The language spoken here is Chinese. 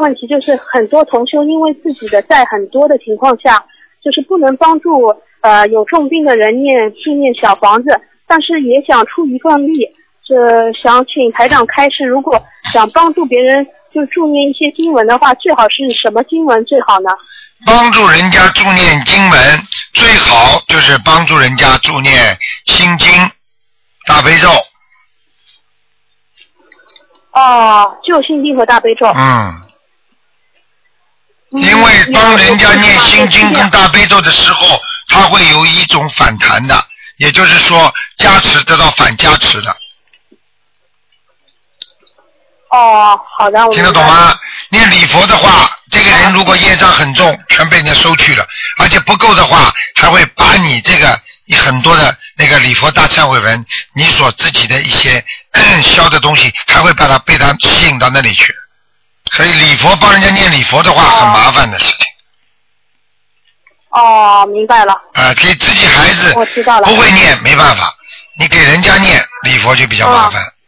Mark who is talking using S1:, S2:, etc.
S1: 问题，就是很多同修因为自己的债很多的情况下，就是不能帮助有重病的人纪念小房子，但是也想出一份力，想请台长开示，如果想帮助别人就助念一些经文的话，最好是什么经文最好呢？
S2: 帮助人家助念经文最好就是帮助人家助念心经、大悲咒。
S1: 哦，就心经和大悲咒。
S2: 因为帮人家念心经跟大悲咒的时候，他会有一种反弹的，也就是说加持得到反加持的。
S1: 哦，好的，我
S2: 听得懂吗？念礼佛的话，这个人如果业障很重，全被人家收去了，而且不够的话，还会把你这个很多的那个礼佛大忏悔文，你所自己的一些消的东西，还会被他吸引到那里去。所以礼佛帮人家念礼佛的话，很麻烦的事情。
S1: 哦，明白了。
S2: 给自己孩子
S1: 我知道了，
S2: 不会念没办法，你给人家念礼佛就比较麻烦。